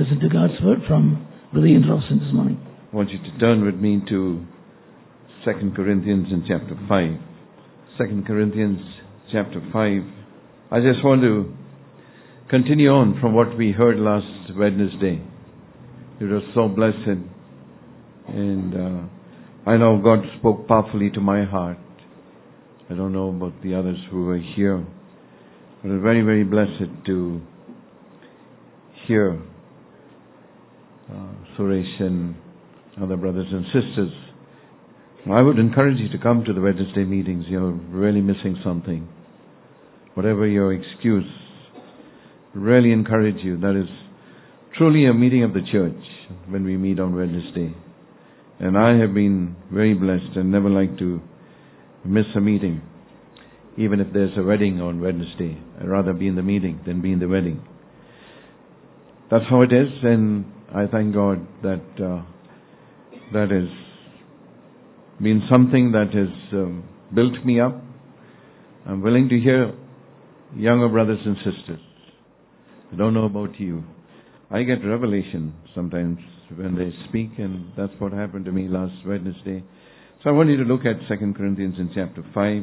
listen to God's word from Brother Ian Robson this morning. I want you to turn with me to 2 Corinthians in chapter 5. 2 Corinthians chapter 5. I just want to continue on from what we heard last Wednesday. It was so blessed. And I know God spoke powerfully to my heart. I don't know about the others who were here. But it's very, very blessed to hear Suresh and other brothers and sisters. I would encourage you to come to the Wednesday meetings. You're really missing something. Whatever your excuse, really encourage you. That is truly a meeting of the church when we meet on Wednesday. And I have been very blessed and never like to miss a meeting. Even if there's a wedding on Wednesday, I'd rather be in the meeting than be in the wedding. That's how it is, and I thank God that that has been something that has built me up. I'm willing to hear younger brothers and sisters. I don't know about you. I get revelation sometimes when they speak, and that's what happened to me last Wednesday. So I want you to look at 2 Corinthians in chapter 5.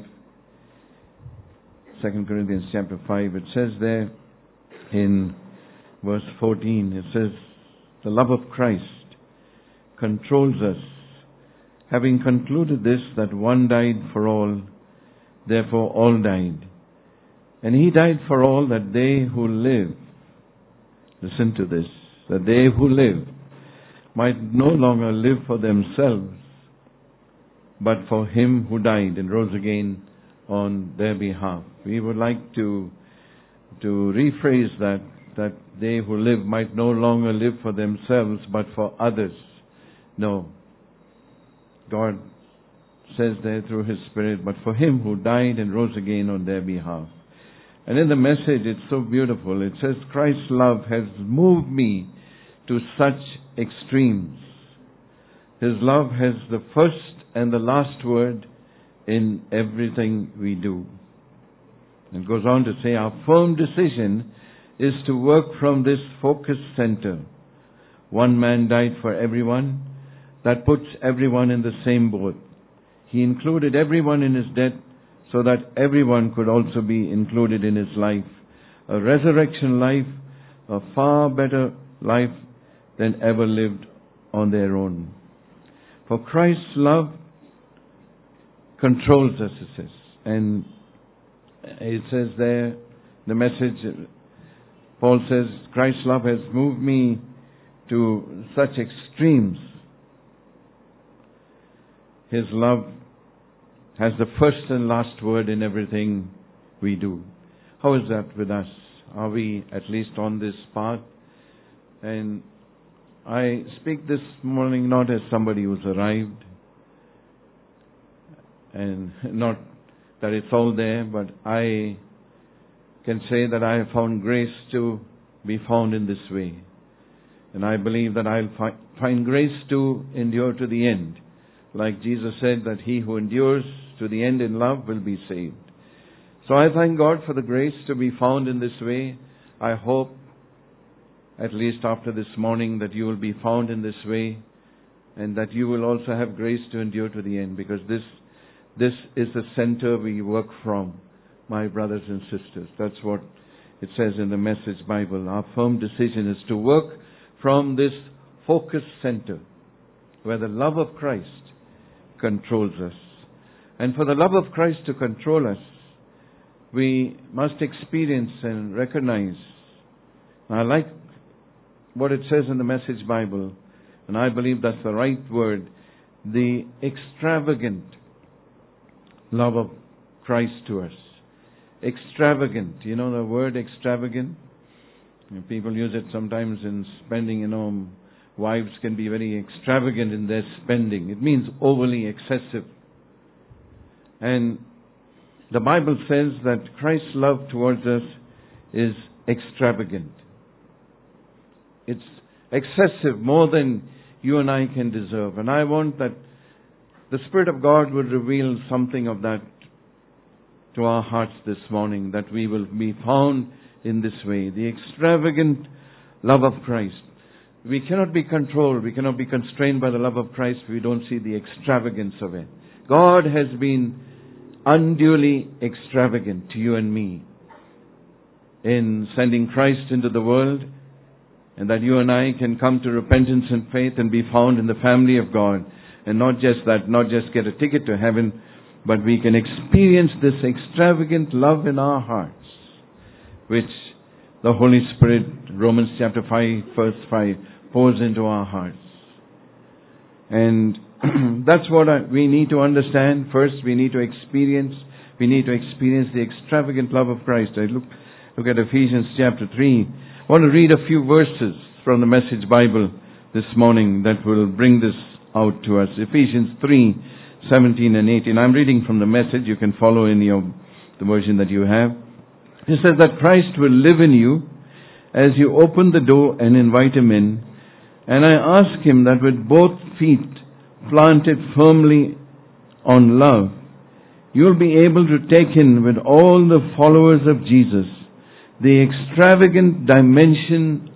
2 Corinthians chapter 5, it says there in verse 14, it says, the love of Christ controls us, having concluded this, that one died for all, therefore all died. And he died for all, that they who live, listen to this, that they who live might no longer live for themselves, but for him who died and rose again on their behalf. We would like to rephrase that they who live might no longer live for themselves, but for others. No. God says there through His Spirit, but for him who died and rose again on their behalf. And in the message, it's so beautiful. It says, Christ's love has moved me to such extremes. His love has the first and the last word in everything we do. It goes on to say, our firm decision is to work from this focus center. One man died for everyone. That puts everyone in the same boat. He included everyone in his death so that everyone could also be included in his life. A resurrection life, a far better life than ever lived on their own. For Christ's love controls us, it says. And it says there, the message, Paul says, Christ's love has moved me to such extremes. His love has the first and last word in everything we do. How is that with us? Are we at least on this path? And I speak this morning not as somebody who's arrived, and not that it's all there, but I can say that I have found grace to be found in this way. And I believe that I'll find grace to endure to the end. Like Jesus said, that he who endures to the end in love will be saved. So I thank God for the grace to be found in this way. I hope, at least after this morning, that you will be found in this way, and that you will also have grace to endure to the end, because this is the center we work from, my brothers and sisters. That's what it says in the Message Bible. Our firm decision is to work from this focus center, where the love of Christ controls us. And for the love of Christ to control us, we must experience and recognize. I like what it says in the Message Bible, and I believe that's the right word, the extravagant love of Christ to us. Extravagant. You know the word extravagant? People use it sometimes in spending, wives can be very extravagant in their spending. It means overly excessive. And the Bible says that Christ's love towards us is extravagant. It's excessive, more than you and I can deserve. And I want that the Spirit of God would reveal something of that to our hearts this morning, that we will be found in this way. The extravagant love of Christ. we cannot be controlled, we cannot be constrained by the love of Christ if we don't see the extravagance of it. God has been unduly extravagant to you and me in sending Christ into the world, and that you and I can come to repentance and faith and be found in the family of God. And not just that, not just get a ticket to heaven, but we can experience this extravagant love in our hearts, which the Holy Spirit, Romans chapter 5, verse 5, pours into our hearts. And that's what we need to understand. First, we need to experience the extravagant love of Christ. I look at Ephesians chapter 3. I want to read a few verses from the Message Bible this morning that will bring this out to us. Ephesians 3, 17 and 18. I'm reading from the Message. You can follow in the version that you have. It says that Christ will live in you as you open the door and invite Him in. And I ask Him that with both feet planted firmly on love, you'll be able to take in with all the followers of Jesus the extravagant dimensions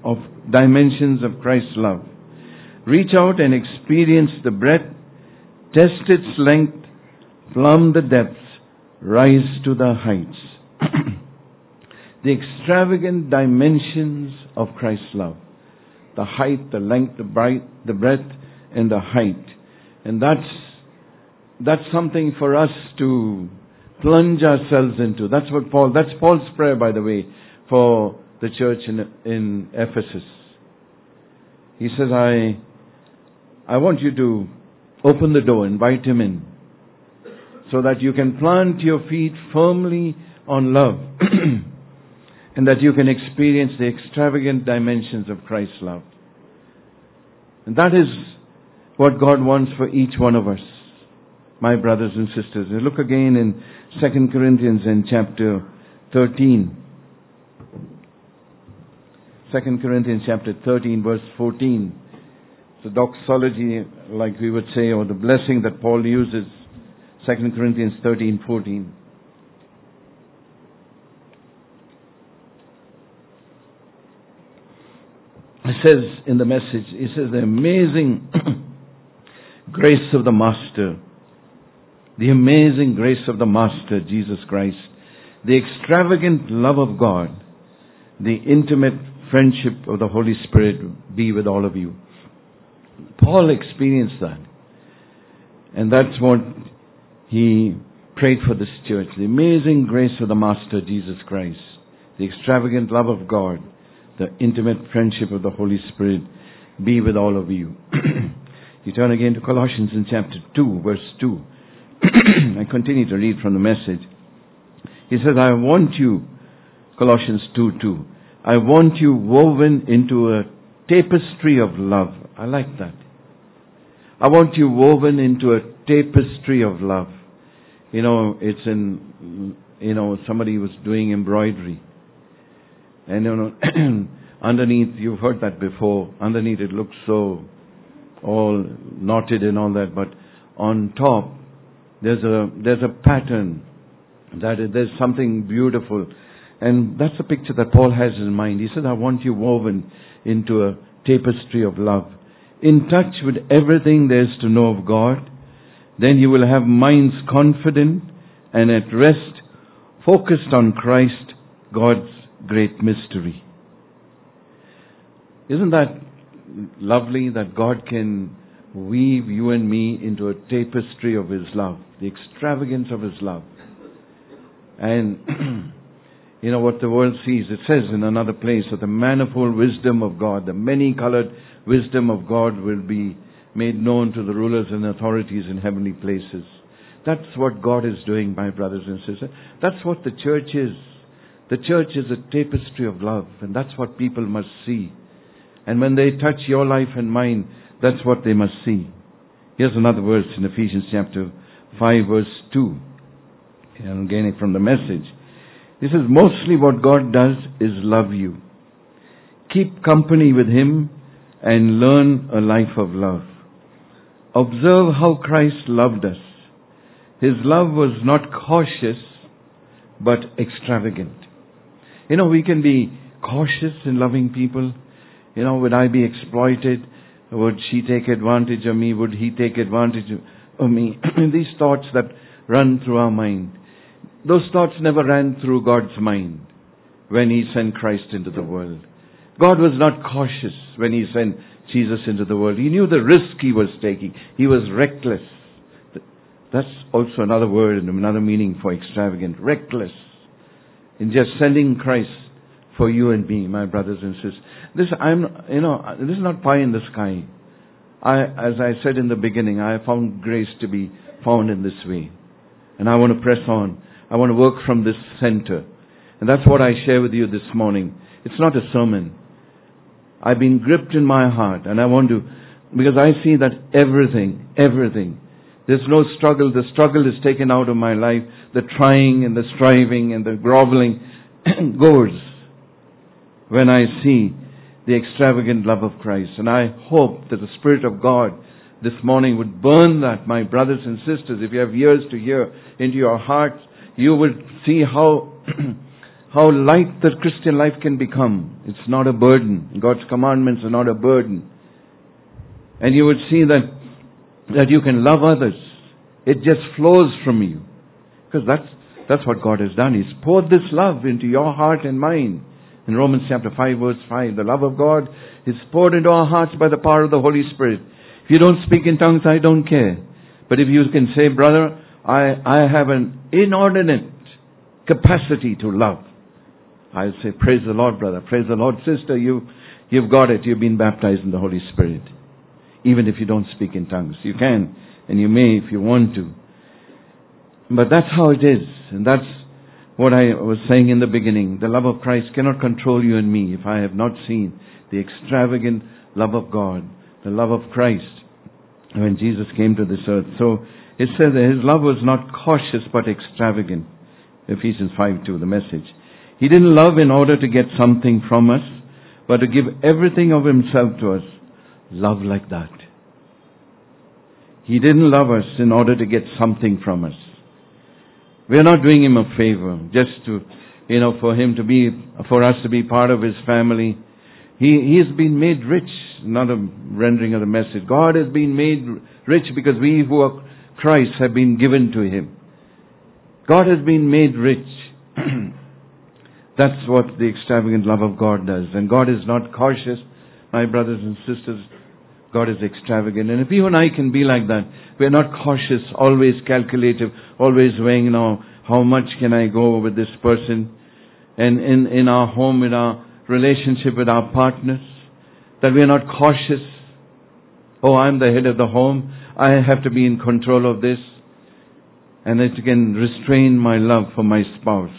of Christ's love. Reach out and experience the breadth, test its length, plumb the depths, rise to the heights. The extravagant dimensions of Christ's love. The height, the length, the breadth, and the height. And that's something for us to plunge ourselves into. That's Paul's prayer, by the way, for the church in Ephesus. He says, I want you to open the door, invite Him in, so that you can plant your feet firmly on love, and that you can experience the extravagant dimensions of Christ's love. And that is what God wants for each one of us, my brothers and sisters. Look again in 2 Corinthians in chapter 13. 2 Corinthians chapter 13, verse 14. The doxology, like we would say, or the blessing that Paul uses, 2 Corinthians 13, 14. It says in the Message, it says, the amazing grace of the Master, Jesus Christ, the extravagant love of God, the intimate friendship of the Holy Spirit be with all of you. Paul experienced that. And that's what he prayed for this church. The amazing grace of the Master, Jesus Christ, the extravagant love of God, the intimate friendship of the Holy Spirit be with all of you. You turn again to Colossians in chapter 2, verse 2. I continue to read from the Message. He says, I want you, Colossians 2:2, I want you woven into a tapestry of love. I like that. I want you woven into a tapestry of love. It's somebody was doing embroidery. And underneath, you've heard that before, underneath it looks so all knotted and all that, but on top, there's a pattern, there's something beautiful. And that's the picture that Paul has in mind. He said, I want you woven into a tapestry of love, in touch with everything there is to know of God. Then you will have minds confident and at rest, focused on Christ, God's great mystery. Isn't that lovely that God can weave you and me into a tapestry of His love, the extravagance of His love? And what the world sees, it says in another place that the manifold wisdom of God, the many-colored wisdom of God will be made known to the rulers and authorities in heavenly places. That's what God is doing, my brothers and sisters. That's what the church is. The church is a tapestry of love, and that's what people must see. And when they touch your life and mine, that's what they must see. Here's another verse in Ephesians chapter 5, verse 2. I'm getting it from the Message. This is mostly what God does is love you. Keep company with Him and learn a life of love. Observe how Christ loved us. His love was not cautious, but extravagant. We can be cautious in loving people. would I be exploited? Would she take advantage of me? Would he take advantage of me? These thoughts that run through our mind. Those thoughts never ran through God's mind when He sent Christ into the world. God was not cautious when He sent Jesus into the world. He knew the risk He was taking. He was reckless. That's also another word and another meaning for extravagant. Reckless. In just sending Christ for you and me, my brothers and sisters. This is not pie in the sky. As I said in the beginning, I have found grace to be found in this way. And I want to press on. I want to work from this center. And that's what I share with you this morning. It's not a sermon. I've been gripped in my heart, and I want to, because I see that everything, there's no struggle. The struggle is taken out of my life. The trying and the striving and the groveling goes when I see the extravagant love of Christ. And I hope that the Spirit of God this morning would burn that, my brothers and sisters. If you have ears to hear, into your hearts, you will see how light the Christian life can become. It's not a burden. God's commandments are not a burden. And you would see that you can love others. It just flows from you. Because that's what God has done. He's poured this love into your heart and mind. In Romans chapter 5 verse 5, the love of God is poured into our hearts by the power of the Holy Spirit. If you don't speak in tongues, I don't care. But if you can say, brother, I have an inordinate capacity to love, I'll say, praise the Lord, brother. Praise the Lord, sister. You've got it. You've been baptized in the Holy Spirit. Even if you don't speak in tongues. You can, and you may if you want to. But that's how it is. And that's what I was saying in the beginning. The love of Christ cannot control you and me if I have not seen the extravagant love of God, the love of Christ, when Jesus came to this earth. So it says that His love was not cautious but extravagant. Ephesians 5:2, the Message. He didn't love in order to get something from us, but to give everything of Himself to us. Love like that. He didn't love us in order to get something from us. We are not doing Him a favor just to, for us to be part of His family. He has been made rich, not a rendering of the message. God has been made rich because we who are Christ have been given to Him. God has been made rich. That's what the extravagant love of God does. And God is not cautious, my brothers and sisters. God is extravagant. And if you and I can be like that, we are not cautious, always calculative, always weighing, how much can I go with this person? And in our home, in our relationship with our partners, that we are not cautious. Oh, I'm the head of the home. I have to be in control of this. And it can restrain my love for my spouse.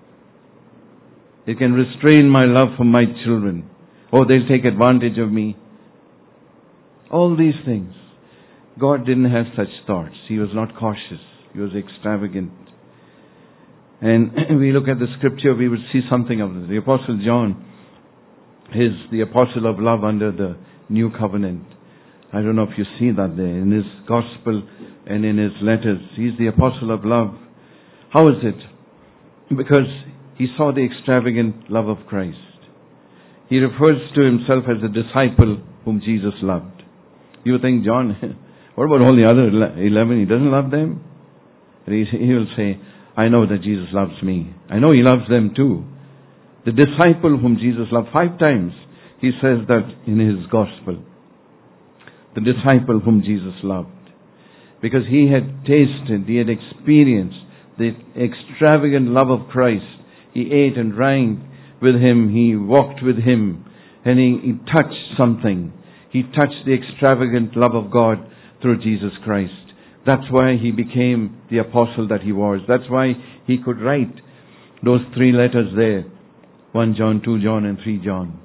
It can restrain my love for my children. Oh, they'll take advantage of me. All these things. God didn't have such thoughts. He was not cautious. He was extravagant. And we look at the scripture, we would see something of this. The Apostle John is the apostle of love under the new covenant. I don't know if you see that there. In his gospel and in his letters, he's the apostle of love. How is it? Because he saw the extravagant love of Christ. He refers to himself as a disciple whom Jesus loved. You would think, John, what about all the other 11? He doesn't love them? He will say, I know that Jesus loves me. I know He loves them too. The disciple whom Jesus loved, 5 times He says that in His gospel. The disciple whom Jesus loved. Because he had tasted, he had experienced the extravagant love of Christ. He ate and drank with Him. He walked with Him. And he touched something. He touched the extravagant love of God through Jesus Christ. That's why he became the apostle that he was. That's why he could write those 3 letters there. 1 John, 2 John, and 3 John.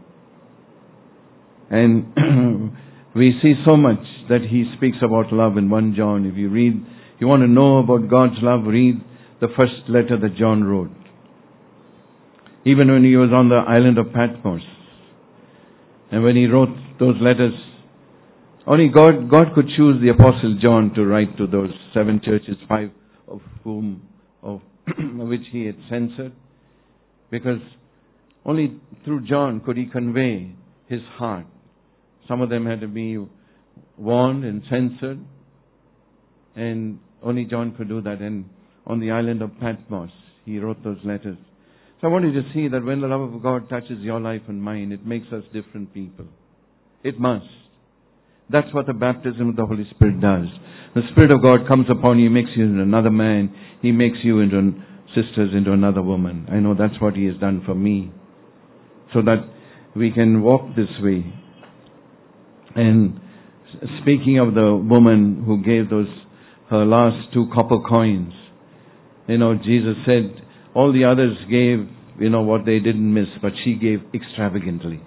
And we see so much that he speaks about love in 1 John. If you want to know about God's love, read the first letter that John wrote. Even when he was on the island of Patmos. And when he wrote those letters, only God could choose the Apostle John to write to those 7 churches, 5 of which he had censored. Because only through John could he convey his heart. Some of them had to be warned and censored, and only John could do that. And on the island of Patmos, he wrote those letters. So I want you to see that when the love of God touches your life and mine, it makes us different people. It must. That's what the baptism of the Holy Spirit does. The Spirit of God comes upon you, makes you into another man. He makes you into sisters, into another woman. I know that's what He has done for me. So that we can walk this way. And speaking of the woman who gave her last 2 copper coins, Jesus said all the others gave, what they didn't miss, but she gave extravagantly.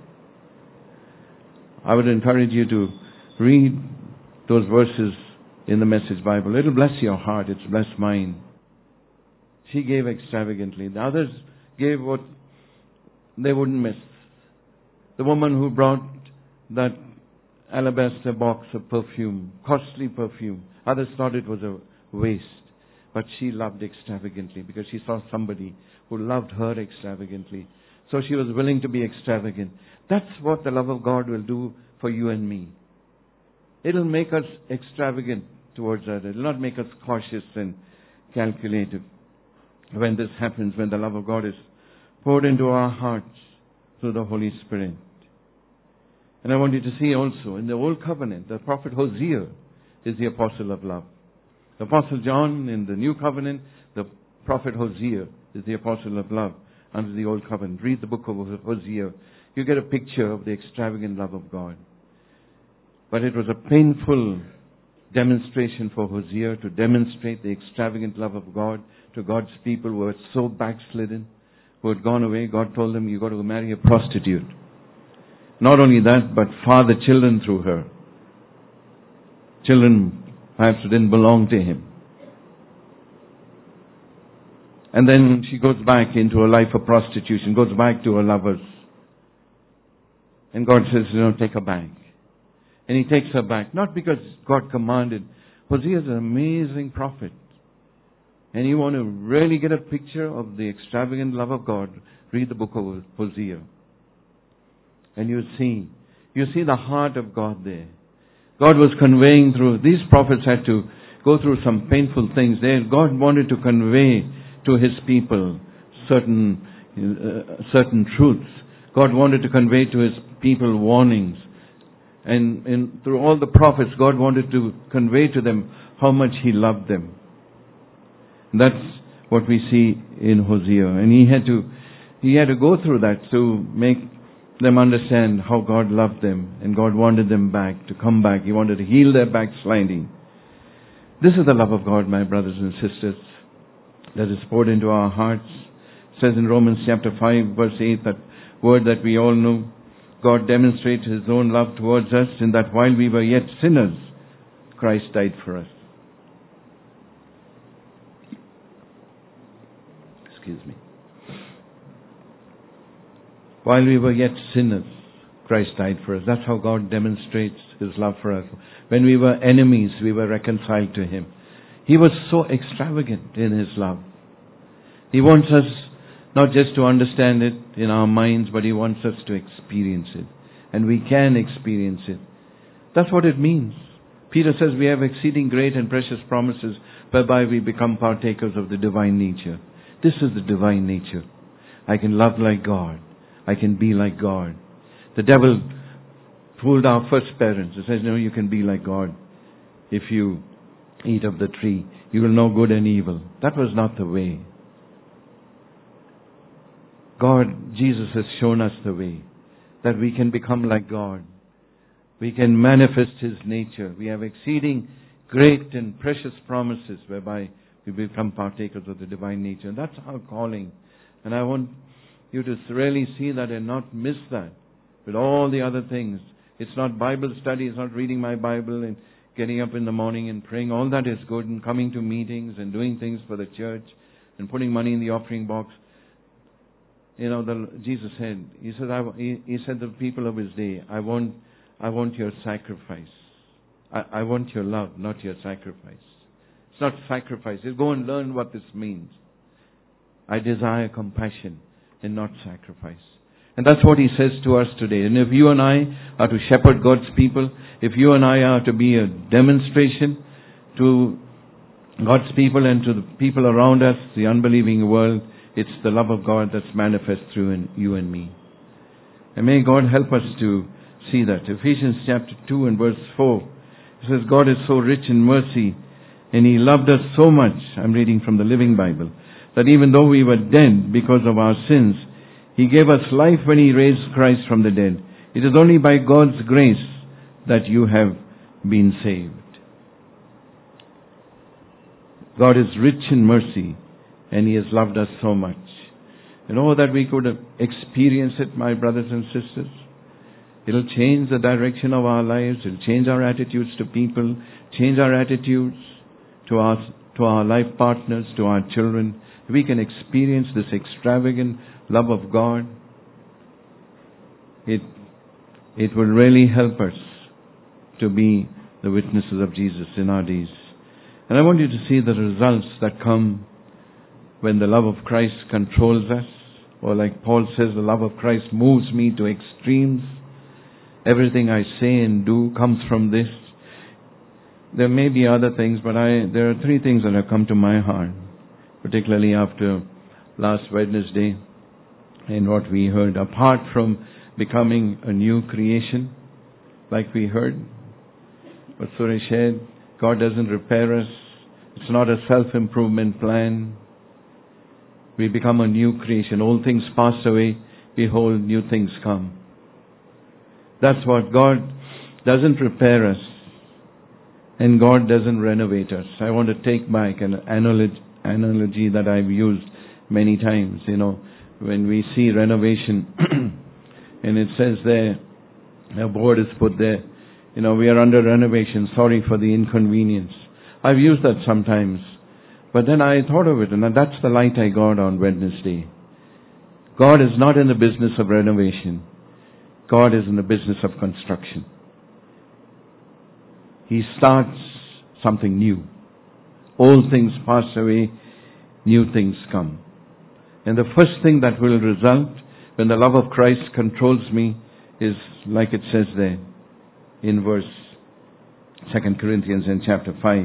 I would encourage you to read those verses in the Message Bible. It'll bless your heart. It's blessed mine. She gave extravagantly. The others gave what they wouldn't miss. The woman who brought that alabaster box of perfume, costly perfume, others thought it was a waste. But she loved extravagantly because she saw somebody who loved her extravagantly. So she was willing to be extravagant. That's what the love of God will do for you and me. It'll make us extravagant towards others. It'll not make us cautious and calculative. When this happens, when the love of God is poured into our hearts through the Holy Spirit. And I want you to see also, in the Old Covenant, the prophet Hosea is the apostle of love. The Apostle John in the New Covenant, the prophet Hosea is the apostle of love under the Old Covenant. Read the book of Hosea. You get a picture of the extravagant love of God. But it was a painful demonstration for Hosea to demonstrate the extravagant love of God to God's people who were so backslidden, who had gone away. God told them, you've got to marry a prostitute. Not only that, but father children through her. Children perhaps didn't belong to him. And then she goes back into a life of prostitution, goes back to her lovers. And God says, take her back. And He takes her back. Not because God commanded. Hosea is an amazing prophet. And you want to really get a picture of the extravagant love of God, read the book of Hosea. And you see the heart of God there. God was conveying through, these prophets had to go through some painful things there. God wanted to convey to His people certain truths. God wanted to convey to His people warnings. And through all the prophets, God wanted to convey to them how much He loved them. That's what we see in Hosea. And he had to go through that to make them understand how God loved them. And God wanted them back, to come back. He wanted to heal their backsliding. This is the love of God, my brothers and sisters, that is poured into our hearts. It says in Romans chapter 5, verse 8, that word that we all know, God demonstrates His own love towards us in that while we were yet sinners, Christ died for us. Excuse me. While we were yet sinners, Christ died for us. That's how God demonstrates His love for us. When we were enemies, we were reconciled to Him. He was so extravagant in His love. He wants us not just to understand it in our minds, but He wants us to experience it. And we can experience it. That's what it means. Peter says we have exceeding great and precious promises whereby we become partakers of the divine nature. This is the divine nature. I can love like God. I can be like God. The devil fooled our first parents. He says, no, you can be like God. If you eat of the tree, you will know good and evil. That was not the way. God, Jesus has shown us the way, that we can become like God. We can manifest His nature. We have exceeding great and precious promises whereby we become partakers of the divine nature. And that's our calling. And I want you to really see that and not miss that with all the other things. It's not Bible study, it's not reading my Bible and getting up in the morning and praying. All that is good, and coming to meetings and doing things for the church and putting money in the offering box. Jesus said, He said to the people of His day, I want your sacrifice. I want your love, not your sacrifice. It's not sacrifice. You go and learn what this means. I desire compassion and not sacrifice. And that's what He says to us today. And if you and I are to shepherd God's people, if you and I are to be a demonstration to God's people and to the people around us, the unbelieving world, it's the love of God that's manifest through you and me. And may God help us to see that. Ephesians chapter 2 and verse 4, it says, God is so rich in mercy, and He loved us so much, I'm reading from the Living Bible, that even though we were dead because of our sins, He gave us life when He raised Christ from the dead. It is only by God's grace that you have been saved. God is rich in mercy, and He has loved us so much. And oh, that we could experience it, my brothers and sisters. It'll change the direction of our lives. It'll change our attitudes to people, change our attitudes to our life partners, to our children. We can experience this extravagant love of God. It will really help us to be the witnesses of Jesus in our days. And I want you to see the results that come when the love of Christ controls us. Or like Paul says, the love of Christ moves me to extremes. Everything I say and do comes from this. There may be other things, but there are three things that have come to my heart, particularly after last Wednesday and what we heard. Apart from becoming a new creation, like we heard, what Suresh said, God doesn't repair us. It's not a self-improvement plan. We become a new creation. Old things pass away. Behold, new things come. That's what God doesn't repair us. And God doesn't renovate us. I want to take back an analogy that I've used many times. You know, when we see renovation, and it says there, a board is put there, you know, we are under renovation, sorry for the inconvenience. I've used that sometimes. But then I thought of it, and that's the light I got on Wednesday. God is not in the business of renovation. God is in the business of construction. He starts something new. Old things pass away, new things come. And the first thing that will result when the love of Christ controls me is like it says there in verse 2 Corinthians in chapter 5.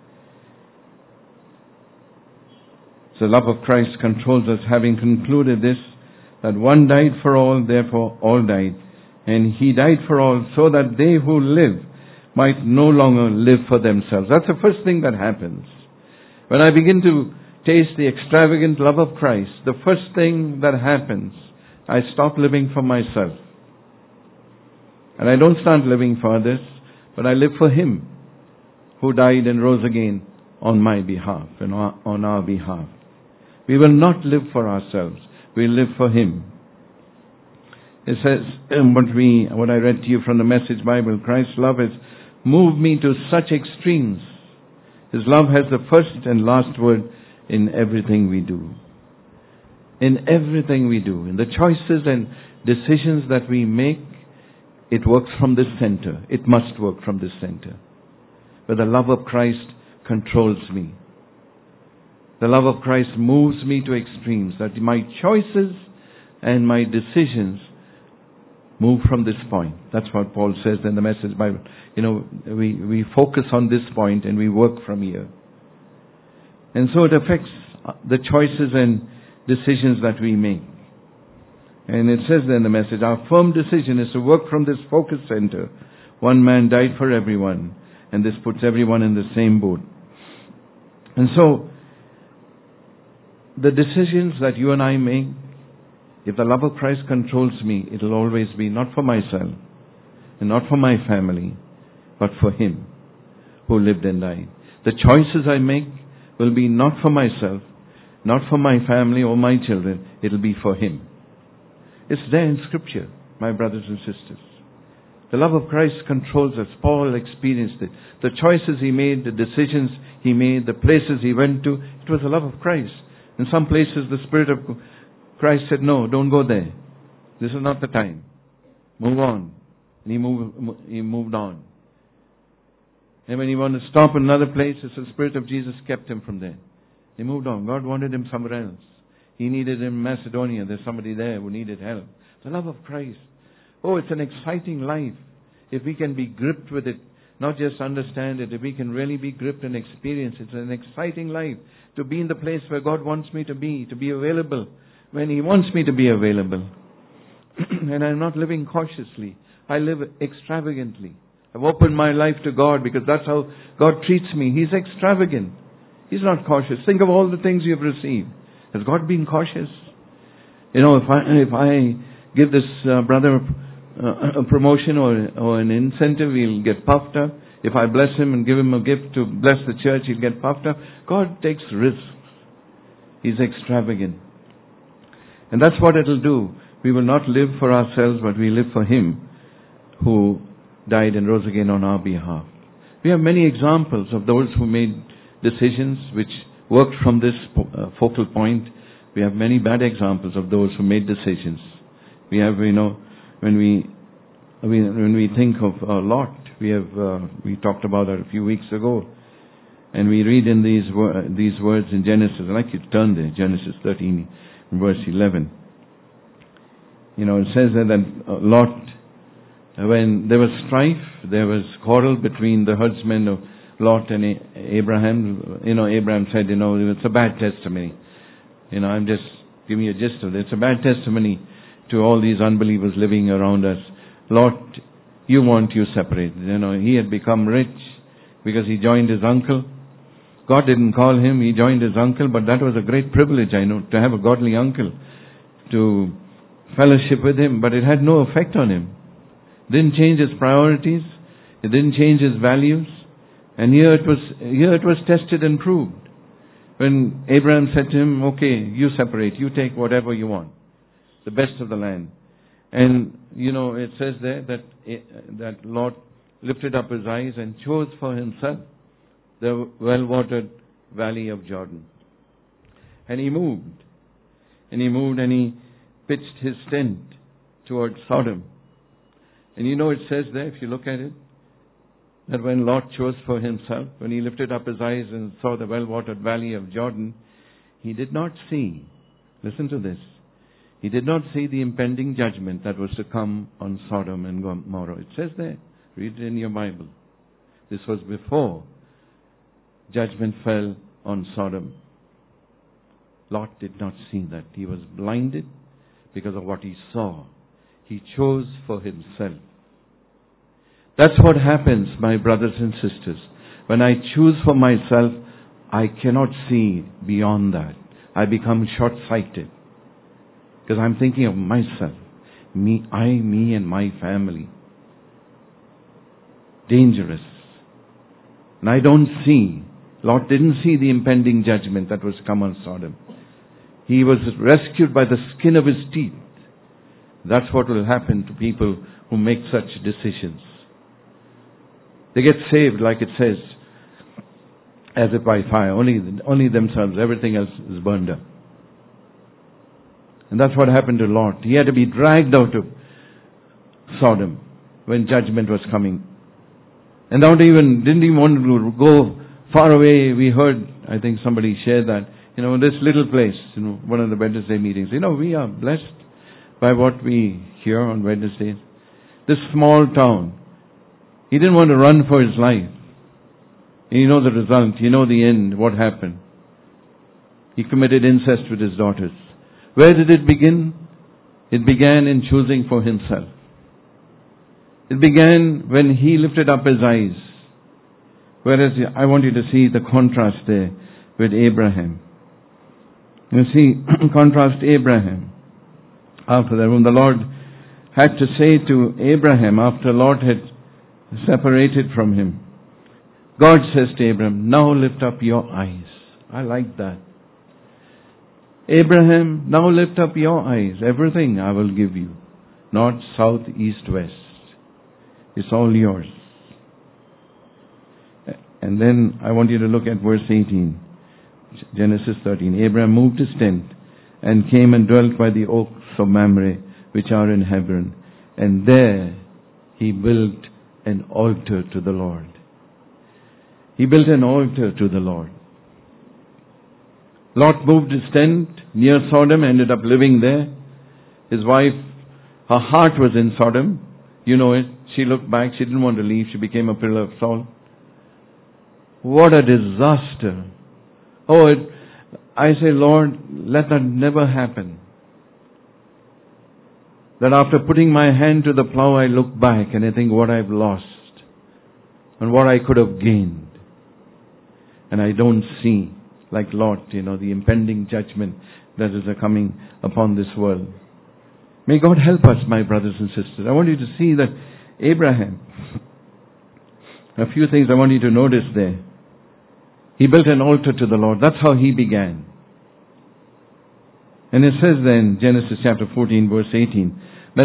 The love of Christ controls us, having concluded this, that one died for all, therefore all died. And He died for all, so that they who live might no longer live for themselves. That's the first thing that happens. When I begin to taste the extravagant love of Christ, the first thing that happens, I stop living for myself. And I don't start living for others, but I live for Him who died and rose again on my behalf and on our behalf. We will not live for ourselves. We live for Him. It says, what I read to you from the Message Bible, Christ's love has moved me to such extremes. His love has the first and last word in everything we do. In everything we do. In the choices and decisions that we make, it works from this center. It must work from this center. But the love of Christ controls me. The love of Christ moves me to extremes, that my choices and my decisions move from this point. That's what Paul says in the Message Bible. You know, we focus on this point and we work from here. And so it affects the choices and decisions that we make. And it says there in the Message, our firm decision is to work from this focus center. One man died for everyone, and this puts everyone in the same boat. And so, the decisions that you and I make, if the love of Christ controls me, it will always be not for myself and not for my family, but for Him who lived and died. The choices I make will be not for myself, not for my family or my children. It will be for Him. It's there in Scripture, my brothers and sisters. The love of Christ controls us. Paul experienced it. The choices he made, the decisions he made, the places he went to, it was the love of Christ. In some places, the Spirit of Christ said, no, don't go there. This is not the time. Move on. And he moved on. And when he wanted to stop in another place, the Spirit of Jesus kept him from there. He He moved on. God wanted him somewhere else. He needed him in Macedonia. There's somebody there who needed help. The love of Christ. Oh, it's an exciting life if we can be gripped with it, not just understand it, if we can really be gripped and experience it. It's an exciting life to be in the place where God wants me to be available when He wants me to be available. And I'm not living cautiously. I live extravagantly. I've opened my life to God because that's how God treats me. He's extravagant. He's not cautious. Think of all the things you've received. Has God been cautious? You know, if I give this brother a promotion or an incentive, he'll get puffed up. If I bless him and give him a gift to bless the church, he'll get puffed up. God takes risks. He's extravagant. And that's what it'll do. We will not live for ourselves, but we live for Him who died and rose again on our behalf. We have many examples of those who made decisions which worked from this focal point. We have many bad examples of those who made decisions. We have, when we think of Lot, we talked about that a few weeks ago, and we read in these words in Genesis. I'd like you to turn there, Genesis 13, verse 11. It says that Lot, when there was strife, there was quarrel between the herdsmen of Lot and Abraham. Abraham said, it's a bad testimony. I'm just giving you a gist of it. It's a bad testimony to all these unbelievers living around us. Lot, you separate. He had become rich because he joined his uncle. God didn't call him, he joined his uncle, but that was a great privilege, to have a godly uncle, to fellowship with him, but it had no effect on him. Didn't change his priorities, it didn't change his values, and here it was tested and proved. When Abraham said to him, okay, you separate, you take whatever you want, the best of the land. And, it says there that Lot lifted up his eyes and chose for himself the well-watered valley of Jordan. And he moved. And he pitched his tent towards Sodom. And it says there, if you look at it, that when Lot chose for himself, when he lifted up his eyes and saw the well-watered valley of Jordan, he did not see, listen to this, he did not see the impending judgment that was to come on Sodom and Gomorrah. It says there, read it in your Bible. This was before judgment fell on Sodom. Lot did not see that. He was blinded because of what he saw. He chose for himself. That's what happens, my brothers and sisters. When I choose for myself, I cannot see beyond that. I become short-sighted. Because I'm thinking of myself. Me and my family. Dangerous. And I don't see. Lot didn't see the impending judgment that was to come on Sodom. He was rescued by the skin of his teeth. That's what will happen to people who make such decisions. They get saved, like it says, as if by fire. Only themselves. Everything else is burned up. And that's what happened to Lot. He had to be dragged out of Sodom when judgment was coming. And didn't even want to go far away. We heard, I think somebody shared that, this little place, one of the Wednesday meetings. We are blessed by what we hear on Wednesdays. This small town. He didn't want to run for his life. You know the result. You know the end. What happened? He committed incest with his daughters. Where did it begin? It began in choosing for himself. It began when he lifted up his eyes. Whereas I want you to see the contrast there with Abraham. You see, contrast Abraham. After that, when the Lord had to say to Abraham, after Lot had separated from him, God says to Abraham, now lift up your eyes. I like that. Abraham, now lift up your eyes. Everything I will give you. North, south, east, west. It's all yours. And then I want you to look at verse 18. Genesis 13. Abraham moved his tent and came and dwelt by the oaks of Mamre, which are in Hebron. And there he built an altar to the Lord. He built an altar to the Lord. Lot moved his tent near Sodom, ended up living there. His wife Her heart was in Sodom. You know it. She looked back. She didn't want to leave. She became a pillar of salt. What a disaster. I say, Lord, let that never happen. That after putting my hand to the plow, I look back and I think what I've lost and what I could have gained. And I don't see, like Lot, the impending judgment that is coming upon this world. May God help us, my brothers and sisters. I want you to see that Abraham, a few things I want you to notice there. He built an altar to the Lord. That's how he began. And it says then, Genesis chapter 14, verse 18,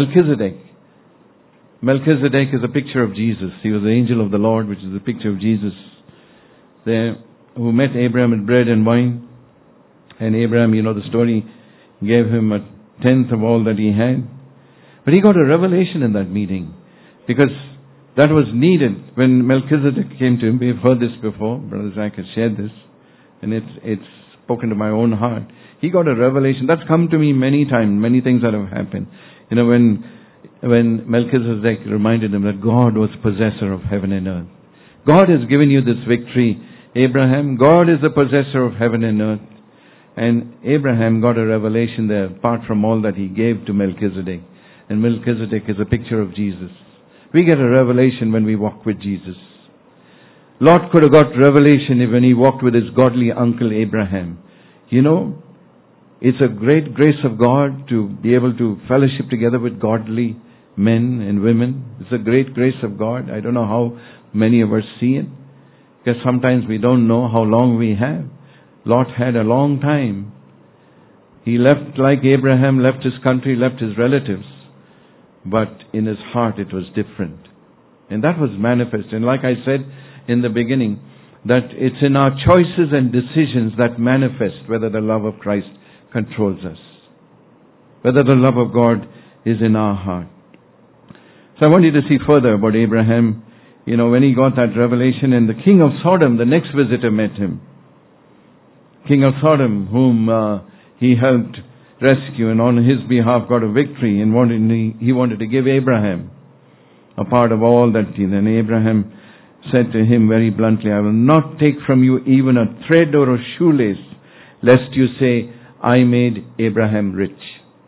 Melchizedek is a picture of Jesus. He was the angel of the Lord, which is a picture of Jesus there, who met Abraham with bread and wine. And Abraham, the story, gave him a tenth of all that he had. But he got a revelation in that meeting, because that was needed when Melchizedek came to him. We've heard this before. Brother Zach has shared this, and it's spoken to my own heart. He got a revelation. That's come to me many times, many things that have happened. When Melchizedek reminded him that God was possessor of heaven and earth. God has given you this victory, Abraham. God is the possessor of heaven and earth. And Abraham got a revelation there, apart from all that he gave to Melchizedek. And Melchizedek is a picture of Jesus. We get a revelation when we walk with Jesus. Lot could have got revelation when he walked with his godly uncle Abraham. It's a great grace of God to be able to fellowship together with godly men and women. It's a great grace of God. I don't know how many of us see it, because sometimes we don't know how long we have. Lot had a long time. He left like Abraham, left his country, left his relatives. But in his heart it was different. And that was manifest. And like I said in the beginning, that it's in our choices and decisions that manifest whether the love of Christ controls us, whether the love of God is in our heart. So I want you to see further about Abraham. When he got that revelation, and the king of Sodom, the next visitor, met him. King of Sodom, whom he helped rescue, and on his behalf got a victory, and he wanted to give Abraham a part of all that. Then Abraham said to him very bluntly, I will not take from you even a thread or a shoelace, lest you say, I made Abraham rich.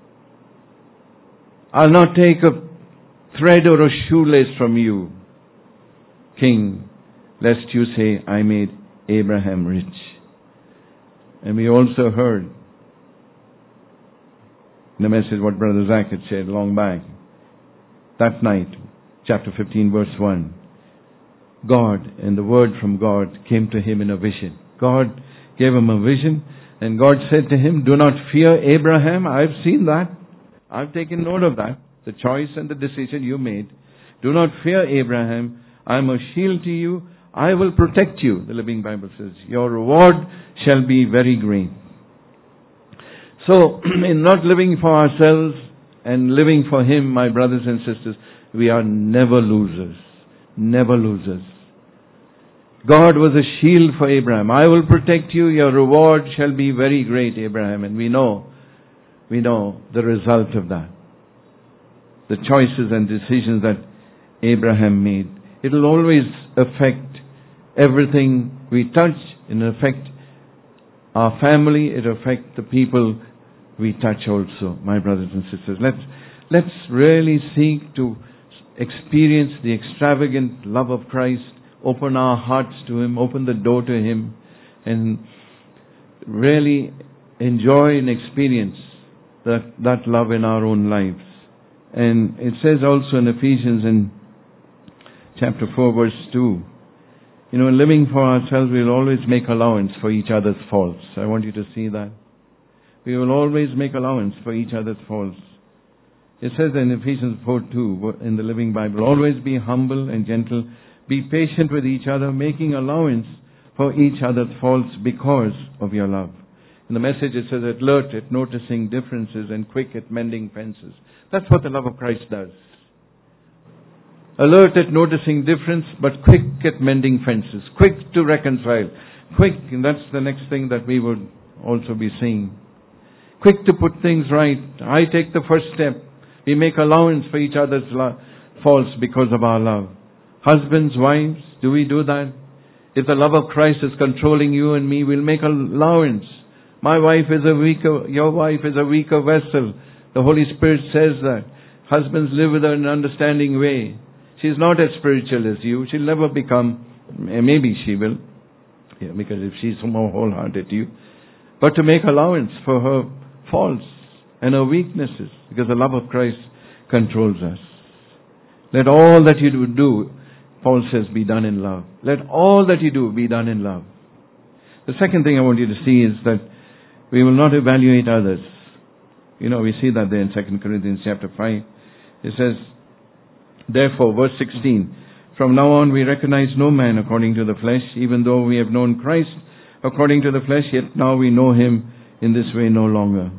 I'll not take a thread or a shoelace from you, king, lest you say, I made Abraham rich. And we also heard in the message what Brother Zach had said long back. That night, chapter 15, verse 1, God and the word from God came to him in a vision. God gave him a vision, and God said to him, do not fear, Abraham. I've seen that. I've taken note of that. The choice and the decision you made. Do not fear, Abraham. I'm a shield to you. I will protect you. The Living Bible says, your reward shall be very great. So, in not living for ourselves and living for Him, my brothers and sisters, we are never losers. Never losers. God was a shield for Abraham. I will protect you. Your reward shall be very great, Abraham. And we know the result of that. The choices and decisions that Abraham made. It will always affect everything we touch. It will affect our family. It will affect the people we touch also, my brothers and sisters. Let's really seek to experience the extravagant love of Christ. Open our hearts to Him. Open the door to Him. And really enjoy and experience that love in our own lives. And it says also in Ephesians in chapter 4 verse 2, in living for ourselves, we will always make allowance for each other's faults. I want you to see that. We will always make allowance for each other's faults. It says in Ephesians 4:2 in the Living Bible, always be humble and gentle, be patient with each other, making allowance for each other's faults because of your love. In the Message it says, alert at noticing differences and quick at mending fences. That's what the love of Christ does. Alert at noticing difference, but quick at mending fences. Quick to reconcile. Quick, and that's the next thing that we would also be seeing. Quick to put things right. I take the first step. We make allowance for each other's faults because of our love. Husbands, wives, do we do that? If the love of Christ is controlling you and me, we'll make allowance. My wife is your wife is a weaker vessel. The Holy Spirit says that. Husbands, live with her in an understanding way. She's not as spiritual as you. She'll never become, maybe she will, because if she's more wholehearted to you. But to make allowance for her faults and her weaknesses, because the love of Christ controls us. Let all that you do, Paul says, be done in love. Let all that you do be done in love. The second thing I want you to see is that we will not evaluate others. We see that there in 2 Corinthians chapter 5. It says, therefore, verse 16, from now on we recognize no man according to the flesh, even though we have known Christ according to the flesh, yet now we know him in this way no longer.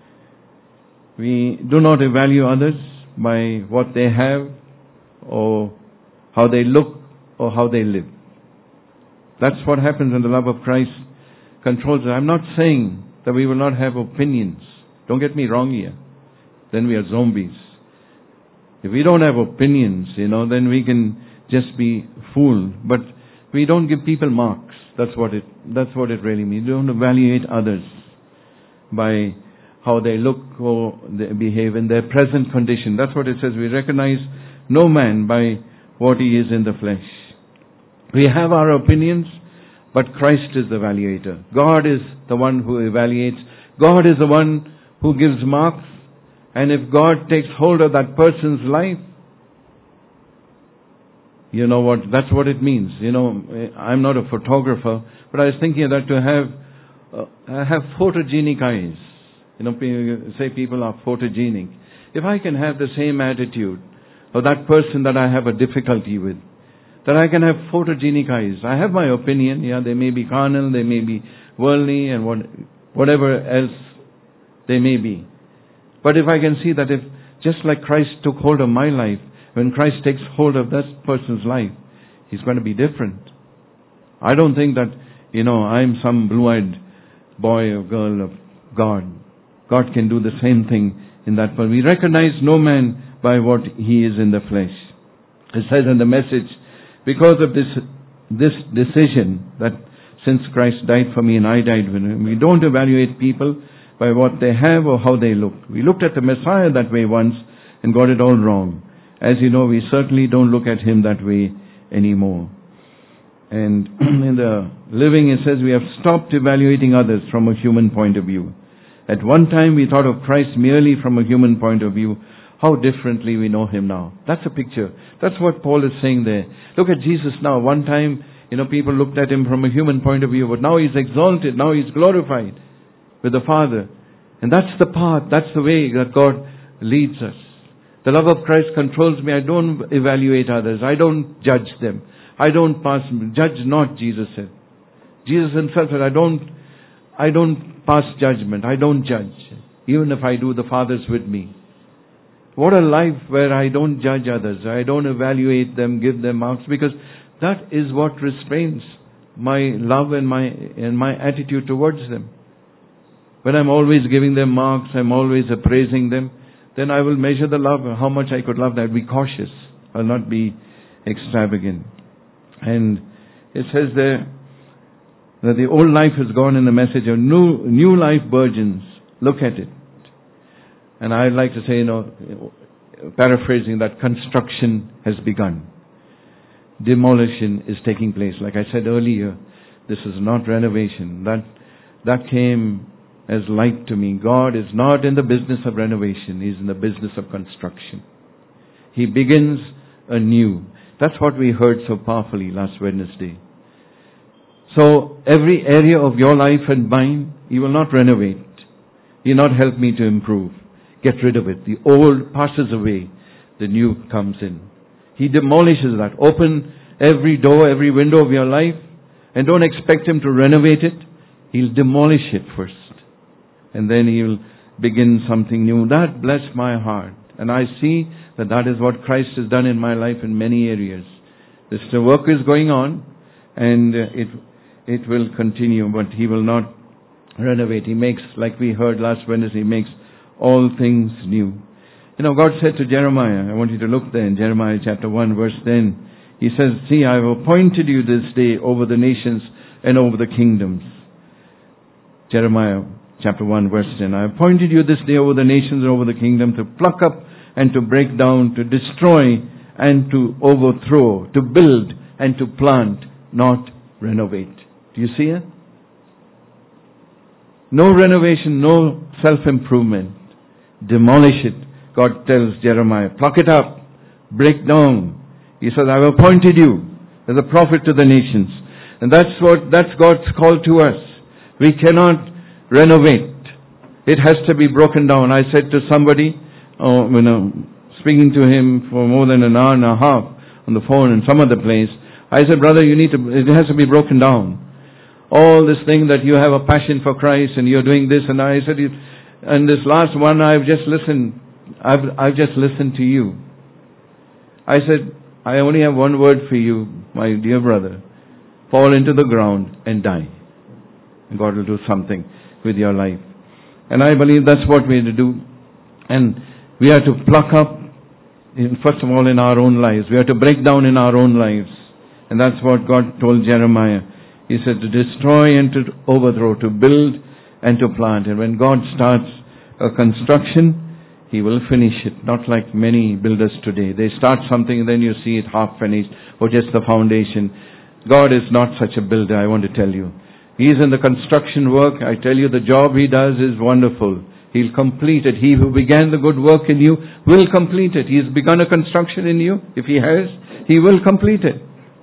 We do not evaluate others by what they have or how they look or how they live. That's what happens when the love of Christ controls us. I'm not saying that we will not have opinions. Don't get me wrong here. Then we are zombies. If we don't have opinions, then we can just be fooled. But we don't give people marks. That's what it really means. We don't evaluate others by how they look or they behave in their present condition. That's what it says. We recognize no man by what he is in the flesh. We have our opinions, but Christ is the evaluator. God is the one who evaluates. God is the one who gives marks. And if God takes hold of that person's life, that's what it means. I'm not a photographer, but I was thinking that to have photogenic eyes. Say people are photogenic. If I can have the same attitude of that person that I have a difficulty with, that I can have photogenic eyes. I have my opinion. They may be carnal, they may be worldly, and whatever else they may be. But if I can see that if, just like Christ took hold of my life, when Christ takes hold of that person's life, he's going to be different. I don't think that, I'm some blue-eyed boy or girl of God. God can do the same thing in that person. We recognize no man by what he is in the flesh. It says in the Message, because of this decision that since Christ died for me and I died with him, we don't evaluate people by what they have or how they look. We looked at the Messiah that way once and got it all wrong. As you know, we certainly don't look at him that way anymore. And in the Living, it says we have stopped evaluating others from a human point of view. At one time we thought of Christ merely from a human point of view. How differently we know him now. That's a picture. That's what Paul is saying there. Look at Jesus now. One time, people looked at him from a human point of view, but now he's exalted. Now he's glorified with the Father. And that's the path. That's the way that God leads us. The love of Christ controls me. I don't evaluate others. I don't judge them. I don't pass. Judge not, Jesus said. Jesus himself said, I don't pass judgment. I don't judge. Even if I do, the Father's with me. What a life where I don't judge others. I don't evaluate them, give them marks, because that is what restrains my love and my attitude towards them. When I'm always giving them marks, I'm always appraising them, then I will measure the love, how much I could love them. I'll be cautious. I'll not be extravagant. And it says there that the old life has gone in the Message of new life burgeons. Look at it. And I'd like to say, paraphrasing, that construction has begun. Demolition is taking place. Like I said earlier, this is not renovation. That came as light to me. God is not in the business of renovation. He's in the business of construction. He begins anew. That's what we heard so powerfully last Wednesday. So every area of your life and mine, He will not renovate. He will not help me to improve. Get rid of it. The old passes away. The new comes in. He demolishes that. Open every door, every window of your life, and don't expect Him to renovate it. He'll demolish it first. And then He'll begin something new. That blessed my heart. And I see that is what Christ has done in my life in many areas. The work is going on, and it will continue, but He will not renovate. He makes, like we heard last Wednesday, He makes all things new. You know, God said to Jeremiah, I want you to look there in Jeremiah chapter 1 verse 10. He says, see, I have appointed you this day over the nations and over the kingdoms. Jeremiah chapter 1 verse 10. I appointed you this day over the nations and over the kingdom to pluck up and to break down, to destroy and to overthrow, to build and to plant, not renovate. Do you see it? No renovation, no self-improvement. Demolish it. God tells Jeremiah, pluck it up, break down. He says, I've appointed you as a prophet to the nations. And that's God's call to us. We cannot renovate. It has to be broken down. I said to somebody, speaking to him for more than an hour and a half on the phone in some other place, I said, brother, it has to be broken down. All this thing that you have a passion for Christ and you're doing this, and I said, and this last one, I've just listened to you. I said, I only have one word for you, my dear brother. Fall into the ground and die. And God will do something with your life. And I believe that's what we have to do. And we have to pluck up, first of all, in our own lives. We have to break down in our own lives. And that's what God told Jeremiah. He said to destroy and to overthrow, to build and to plant. And when God starts a construction, He will finish it. Not like many builders today. They start something and then you see it half finished or just the foundation. God is not such a builder, I want to tell you. He is in the construction work. I tell you, the job He does is wonderful. He'll complete it. He who began the good work in you will complete it. He's begun a construction in you. If He has, He will complete it.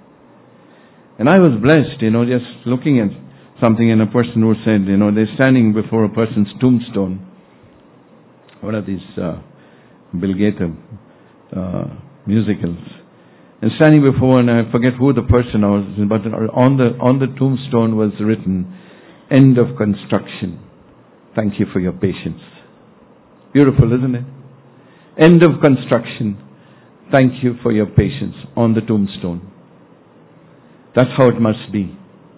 And I was blessed, just looking at something, and a person who said, they're standing before a person's tombstone. One of these Bill Gaither musicals. And standing before, and I forget who the person was, but on the tombstone was written, end of construction. Thank you for your patience. Beautiful, isn't it? End of construction. Thank you for your patience on the tombstone. That's how it must be.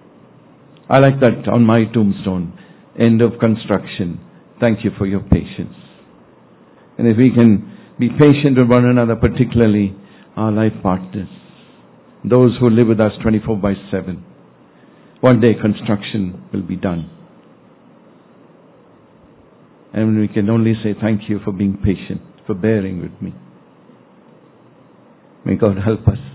I like that on my tombstone. End of construction. Thank you for your patience. And if we can be patient with one another, particularly our life partners, those who live with us 24/7, one day construction will be done. And we can only say thank you for being patient, for bearing with me. May God help us,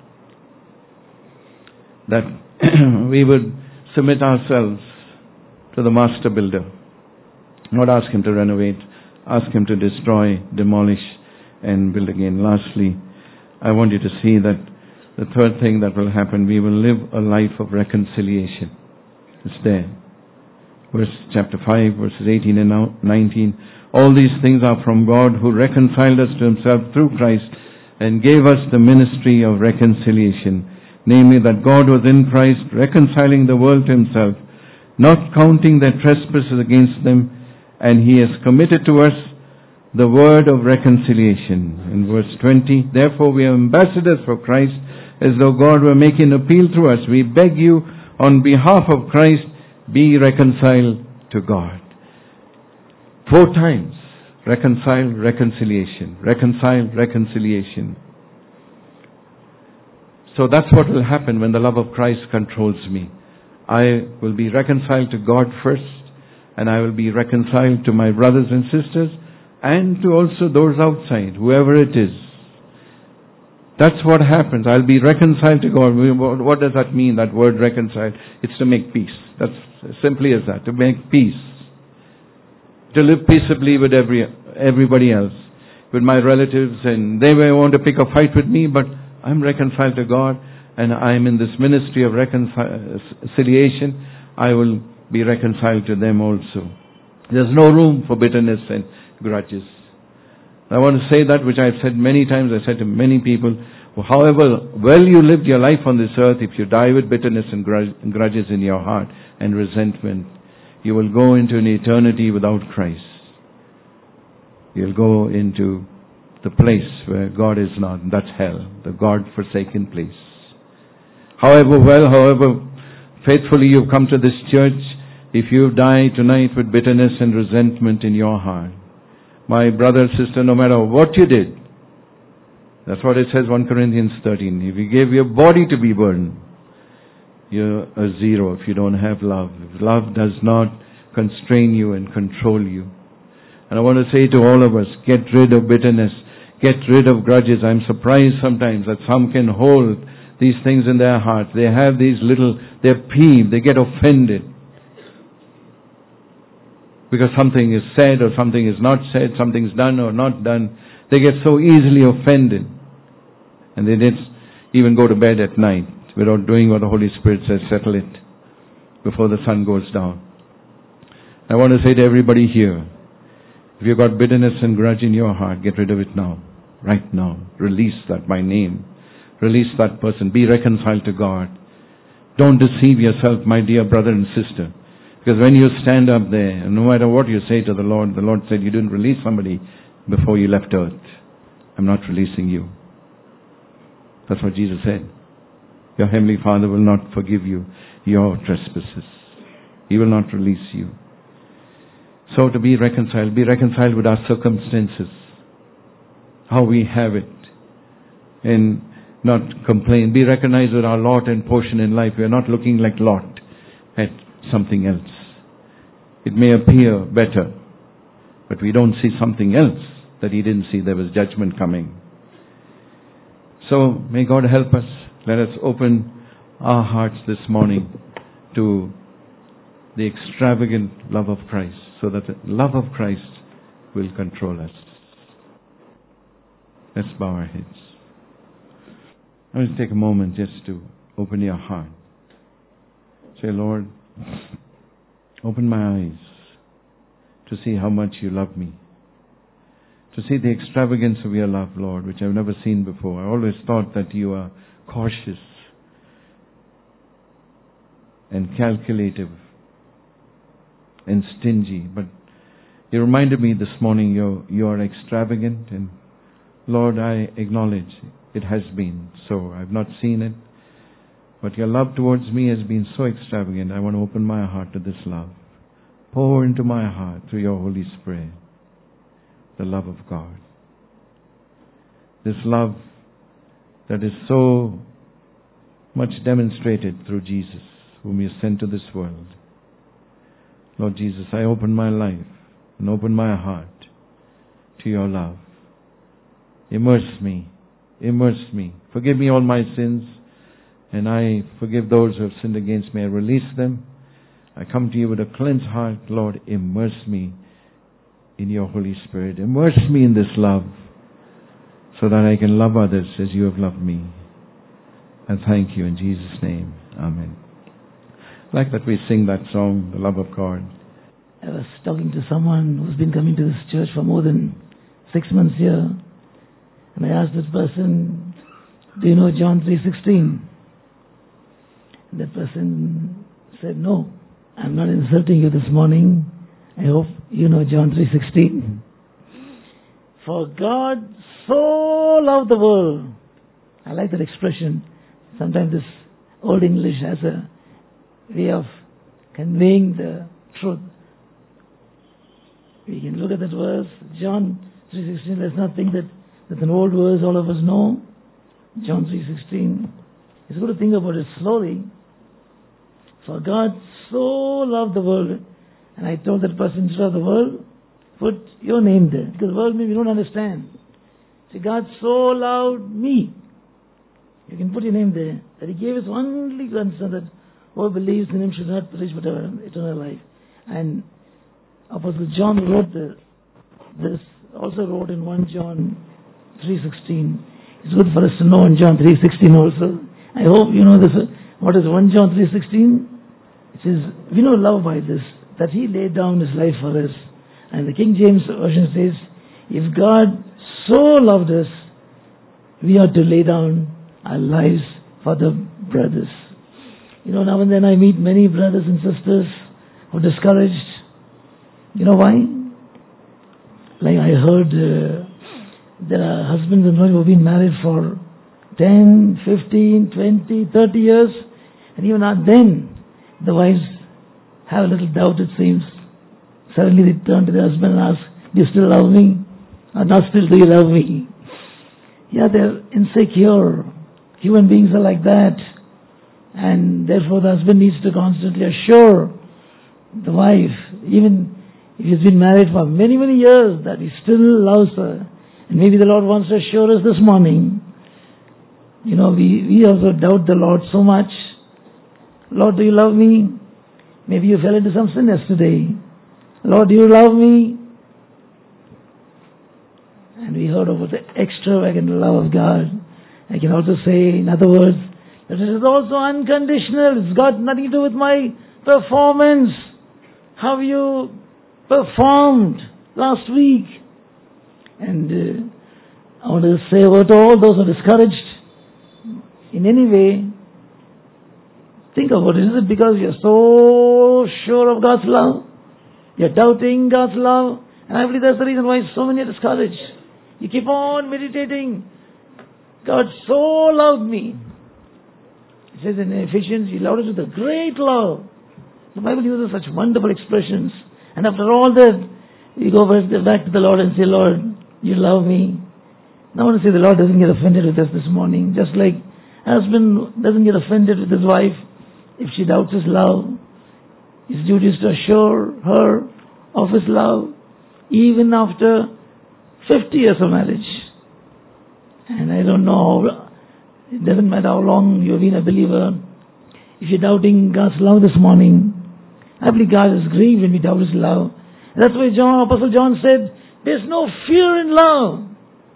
that we would submit ourselves to the master builder. Not ask Him to renovate, ask Him to destroy, demolish, and build again. Lastly, I want you to see that the third thing that will happen, we will live a life of reconciliation. It's there. Chapter 5, verses 18 and 19. All these things are from God, who reconciled us to Himself through Christ and gave us the ministry of reconciliation. Namely, that God was in Christ, reconciling the world to Himself, not counting their trespasses against them, and He has committed to us the word of reconciliation. In verse 20, therefore we are ambassadors for Christ, as though God were making appeal through us. We beg you, on behalf of Christ, be reconciled to God. 4 times. Reconcile, reconciliation. Reconcile, reconciliation. So that's what will happen when the love of Christ controls me. I will be reconciled to God first, and I will be reconciled to my brothers and sisters, and to also those outside, whoever it is. That's what happens. I'll be reconciled to God. What does that mean, that word reconcile? It's to make peace. That's as simply as that, to make peace. To live peaceably with everybody else, with my relatives, and they may want to pick a fight with me, but I'm reconciled to God, and I'm in this ministry of reconciliation. I will be reconciled to them also. There's no room for bitterness and grudges. I want to say that which I've said many times. I said to many people, however well you lived your life on this earth, if you die with bitterness and grudges in your heart and resentment, you will go into an eternity without Christ. You'll go into the place where God is not. That's hell, the God-forsaken place. However well, however faithfully you've come to this church, if you die tonight with bitterness and resentment in your heart, My brother, sister, no matter what you did, that's what it says, 1 Corinthians 13. If you gave your body to be burned, you're a zero if you don't have love. If love does not constrain you and control you. And I want to say to all of us, get rid of bitterness. Get rid of grudges. I'm surprised sometimes that some can hold these things in their hearts. They have these they're peeved, they get offended. Because something is said or something is not said, something's done or not done. They get so easily offended. And they didn't even go to bed at night without doing what the Holy Spirit says, settle it before the sun goes down. I want to say to everybody here, if you've got bitterness and grudge in your heart, get rid of it now. Right now. Release that by name. Release that person. Be reconciled to God. Don't deceive yourself, my dear brother and sister. Because when you stand up there, and no matter what you say to the Lord said, you didn't release somebody before you left earth. I'm not releasing you. That's what Jesus said. Your Heavenly Father will not forgive you your trespasses. He will not release you. So to be reconciled with our circumstances, how we have it, and not complain. Be recognized with our lot and portion in life. We are not looking like Lot at something else. It may appear better, but we don't see something else that he didn't see. There was judgment coming. So may God help us. Let us open our hearts this morning to the extravagant love of Christ, so that the love of Christ will control us. Let's bow our heads. I want to take a moment just to open your heart. Say, Lord, open my eyes to see how much you love me. To see the extravagance of your love, Lord, which I've never seen before. I always thought that you are cautious and calculative and stingy. But you reminded me this morning you are extravagant, and Lord, I acknowledge it has been so. I've not seen it, but your love towards me has been so extravagant. I want to open my heart to this love. Pour into my heart through your Holy Spirit the love of God. This love that is so much demonstrated through Jesus, whom you sent to this world. Lord Jesus, I open my life and open my heart to your love. Immerse me. Immerse me. Forgive me all my sins, and I forgive those who have sinned against me. I release them. I come to you with a cleansed heart. Lord, immerse me in your Holy Spirit. Immerse me in this love so that I can love others as you have loved me. And thank you in Jesus' name. Amen. I'd like that we sing that song, The Love of God. I was talking to someone who's been coming to this church for more than 6 months here. And I asked this person, do you know John 3:16? And that person said, no, I'm not insulting you this morning. I hope you know John 3:16. For God so loved the world. I like that expression. Sometimes this Old English has a way of conveying the truth. We can look at that verse, John 3:16. Let's not think that that's an old verse all of us know. John 3:16. It's good to think about it slowly. For God so loved the world. And I told that person, instead of the world, put your name there. Because the world maybe don't understand. See, God so loved me. You can put your name there. That He gave His only Son, that whoever believes in Him should not perish but have eternal life. And Apostle John wrote this, also wrote in 1 John 3:16. It's good for us to know in John 3:16 also. I hope you know this. What is 1 John 3:16? It says, we know love by this, that He laid down His life for us. And the King James Version says, if God so loved us, we ought to lay down our lives for the brothers. You know, now and then I meet many brothers and sisters who are discouraged. You know why? Like I heard there are husbands and wives who have been married for 10, 15, 20, 30 years. And even then, the wives have a little doubt, it seems. Suddenly they turn to their husband and ask, Do you still love me? Or not still do you love me? Yeah, they're insecure. Human beings are like that. And therefore the husband needs to constantly assure the wife, even if he's been married for many, many years, that he still loves her. And maybe the Lord wants to assure us this morning. You know, we also doubt the Lord so much. Lord, do you love me? Maybe you fell into some sin yesterday. Lord, do you love me? And we heard about the extravagant love of God. I can also say, in other words, that it is also unconditional. It's got nothing to do with my performance. How you performed last week. And I want to say about all those who are discouraged in any way, think about it. Is it because you're so sure of God's love? You're doubting God's love? And I believe that's the reason why so many are discouraged. You keep on meditating. God so loved me. It says in Ephesians, He loved us with a great love. The Bible uses such wonderful expressions. And after all that, we go back to the Lord and say, Lord, you love me. Now I want to say the Lord doesn't get offended with us this morning. Just like husband doesn't get offended with his wife if she doubts his love. His duty is to assure her of his love even after 50 years of marriage. And I don't know, it doesn't matter how long you've been a believer. If you're doubting God's love this morning, I believe God is grieved when we doubt His love. And that's why Apostle John said, there's no fear in love.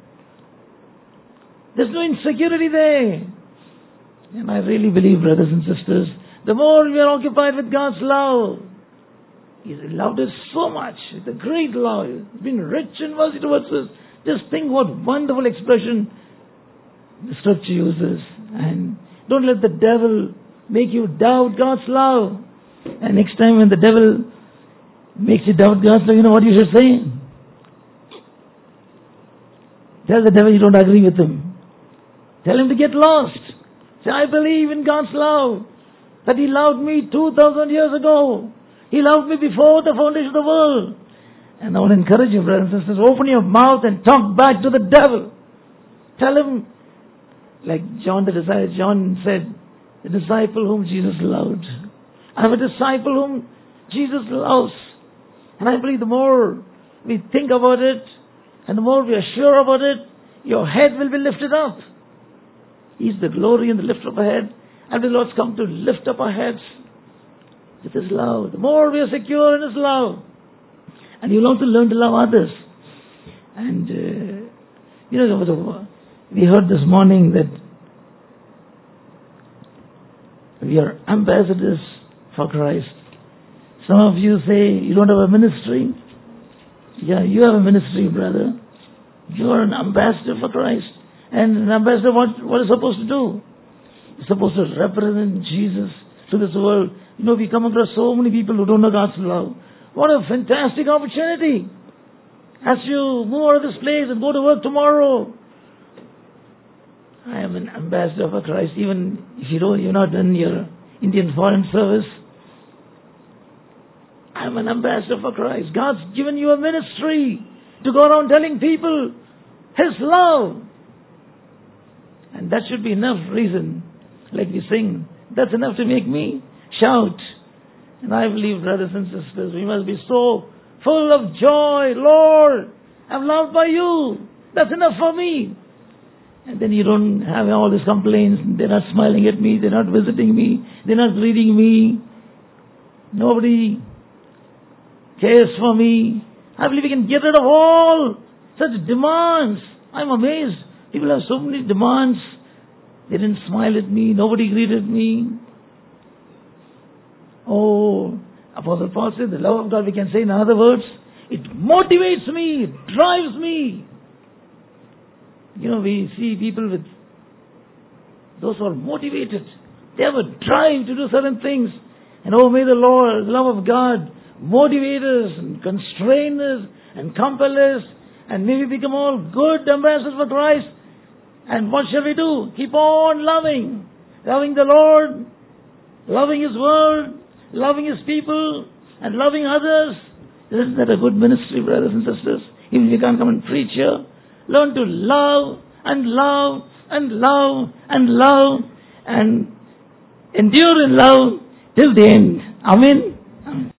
There's no insecurity there. And I really believe, brothers and sisters, the more we are occupied with God's love, He loved us so much, with a great love. He's been rich in mercy towards us. Just think what wonderful expression the Scripture uses. And don't let the devil make you doubt God's love. And next time when the devil makes you doubt God's love, you know what you should say? Tell the devil you don't agree with him. Tell him to get lost. Say, I believe in God's love. That He loved me 2,000 years ago. He loved me before the foundation of the world. And I want to encourage you, brothers and sisters, open your mouth and talk back to the devil. Tell him, like John said, the disciple whom Jesus loved. I have a disciple whom Jesus loves. And I believe the more we think about it, and the more we are sure about it, your head will be lifted up. He's the glory and the lifter of our head. And the Lord's come to lift up our heads with His love. The more we are secure in His love. And you'll also learn to love others. And, we heard this morning that we are ambassadors for Christ. Some of you say you don't have a ministry. Yeah, you have a ministry, brother. You are an ambassador for Christ. And an ambassador, what is supposed to do? You're supposed to represent Jesus to this world. You know, we come across so many people who don't know God's love. What a fantastic opportunity. As you move out of this place and go to work tomorrow, I am an ambassador for Christ. Even if you're not in your Indian Foreign Service, I am an ambassador for Christ. God's given you a ministry to go around telling people His love. And that should be enough reason, like we sing, that's enough to make me shout. And I believe, brothers and sisters, we must be so full of joy. Lord, I'm loved by you. That's enough for me. And then you don't have all these complaints. They're not smiling at me. They're not visiting me. They're not greeting me. Nobody cares for me. I believe we can get rid of all such demands. I'm amazed. People have so many demands. They didn't smile at me. Nobody greeted me. Oh, Apostle Paul said, the love of God, we can say in other words, it motivates me, it drives me. You know, we see people with those who are motivated. They have a drive to do certain things. And oh, may the Lord, the love of God, motivate us and constrain us and compel us. And may we become all good ambassadors for Christ. And what shall we do? Keep on loving. Loving the Lord, loving His word, loving His people, and loving others. Isn't that a good ministry, brothers and sisters? Even if you can't come and preach here, learn to love and love and love and love and endure in love till the end. Amen.